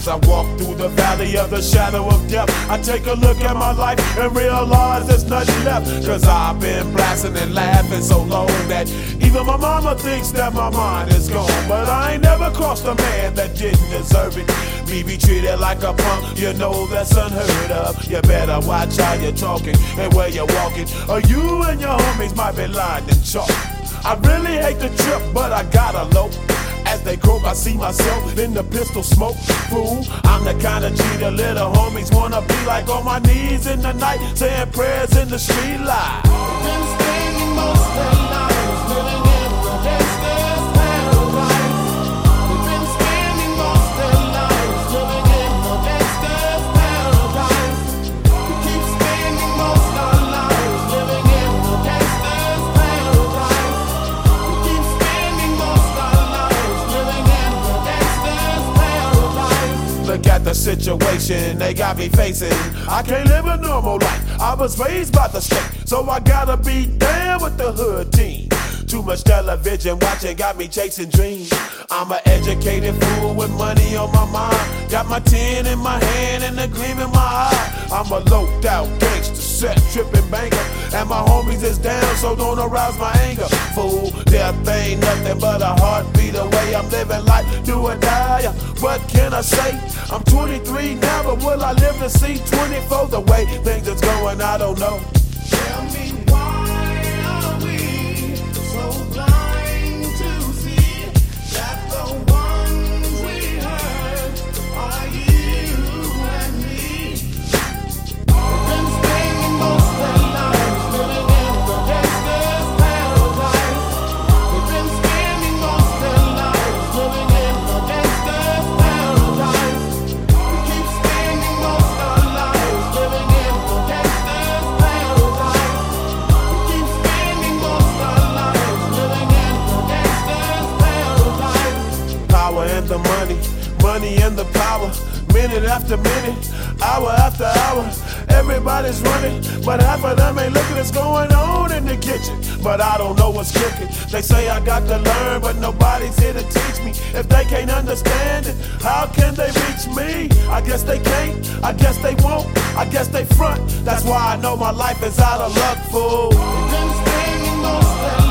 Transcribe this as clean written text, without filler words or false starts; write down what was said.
I walk through the valley of the shadow of death, I take a look at my life and realize there's nothing left. Cause I've been blasting and laughing so long that even my mama thinks that my mind is gone. But I ain't never crossed a man that didn't deserve it. Me be treated like a punk, you know that's unheard of. You better watch how you're talking and where you're walking, or you and your homies might be lined in chalk. I really hate the trip, but I gotta low. As they croak, I see myself in the pistol smoke. Fool, I'm the kind of G the little homies wanna be like, on my knees in the night, saying prayers in the street light. Been spending most of their lives living in the gangster's paradise. We've been spending most of their lives living in the gangster's paradise. We keep spending most of our lives living in the gangster's paradise. We keep spending most of our lives living in the gangster's paradise. Look at the situation they got me facing. I can't live a normal life. I was raised by the state, so I gotta be down with the hood team. Too much television watching got me chasing dreams. I'm an educated fool with money on my mind. Got my tin in my hand and a gleam in my eye. I'm a loped out gangster, set tripping banker, and my homies is down, so don't arouse my anger. Fool, death ain't nothing but a heartbeat away. I'm living life, do or die. What can I say? I'm 23 now, but will I live to see 24? The way things is going, I don't know. Tell me, why are we so blind to see that the ones we hurt are you and me? We've been spending most of our lives living in the gangster's paradise. We've been spending most of our lives living in the gangster's paradise. We keep spending most of our lives living in the gangster's paradise. We keep spending most of our lives living in the gangster's paradise. Power and the money, money and the power. Minute after minute, hour after hour, everybody's running, but half of them ain't looking what's going on in the kitchen. But I don't know what's cooking. They say I got to learn, but nobody's here to teach me. If they can't understand it, how can they reach me? I guess they can't, I guess they won't, I guess they front. That's why I know my life is out of luck, fool. We've been spending most of